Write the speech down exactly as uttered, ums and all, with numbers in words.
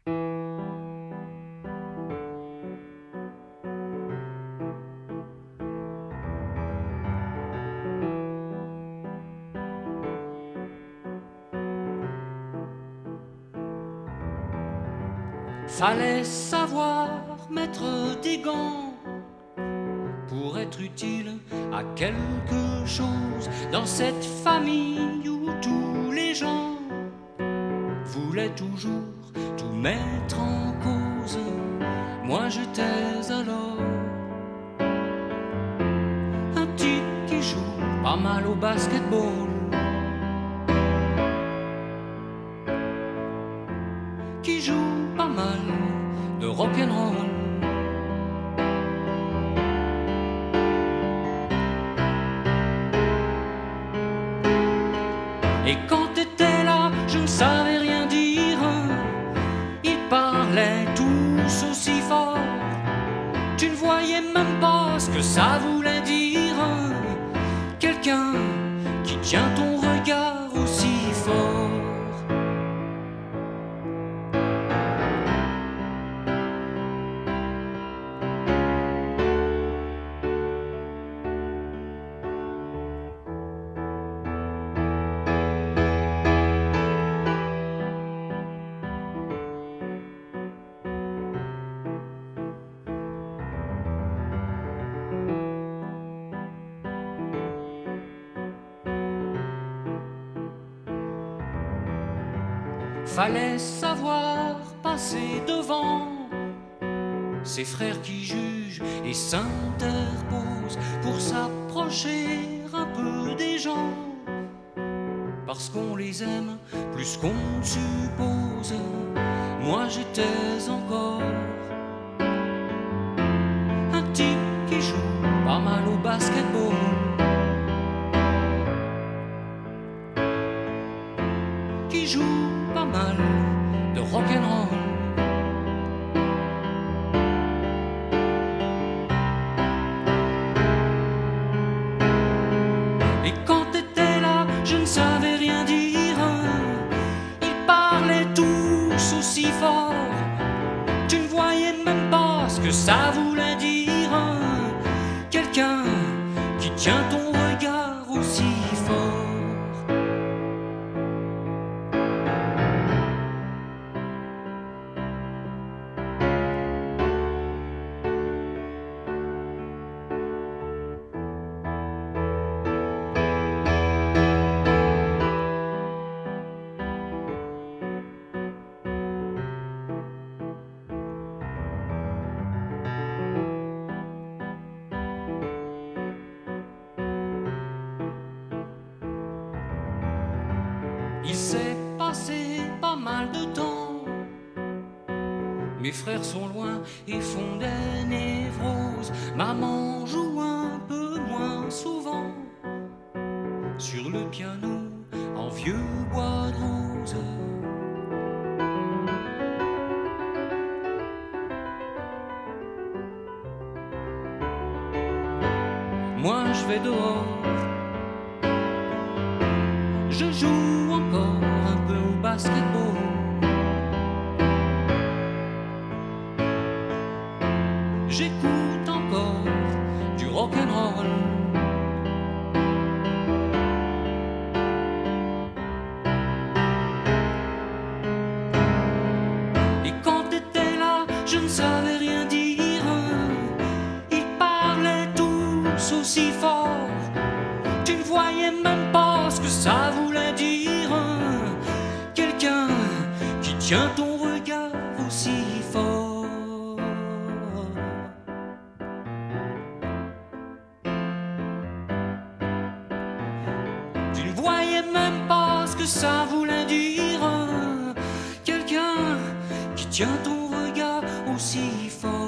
Fallait savoir mettre des gants pour être utile à quelque chose dans cette famille où tous les gens voulaient toujours tout mettre en cause. Moi j'étais alors un type qui joue pas mal au basketball, qui joue pas mal de rock'n'roll. Et quand t'étais là, je ne savais rien dire. Ils parlaient tous aussi fort, tu ne voyais même pas ce que ça voulait dire. Quelqu'un qui tient ton regard aussi fort. Fallait savoir passer devant ces frères qui jugent et s'interposent pour s'approcher un peu des gens, parce qu'on les aime plus qu'on ne suppose. Moi j'étais encore un type qui joue pas mal au basketball, qui joue pas mal de rock'n'roll. Et quand t'étais là, je ne savais rien dire. Ils parlaient tous aussi fort, tu ne voyais même pas ce que ça voulait dire. Quelqu'un qui tient ton regard aussi fort. Il s'est passé pas mal de temps, mes frères sont loin et font des névroses. Maman joue un peu moins souvent sur le piano en vieux bois de rose. Moi je vais dehors, je joue encore un peu au basketball, j'écoute encore du rock'n'roll. Et quand t'étais là, je ne savais rien dire. Ils parlaient tous aussi fort, tu ne voyais même pas ce que ça voulait dire. Quelqu'un qui tient ton regard aussi fort. Tu ne voyais même pas ce que ça voulait dire. Quelqu'un qui tient ton regard aussi fort.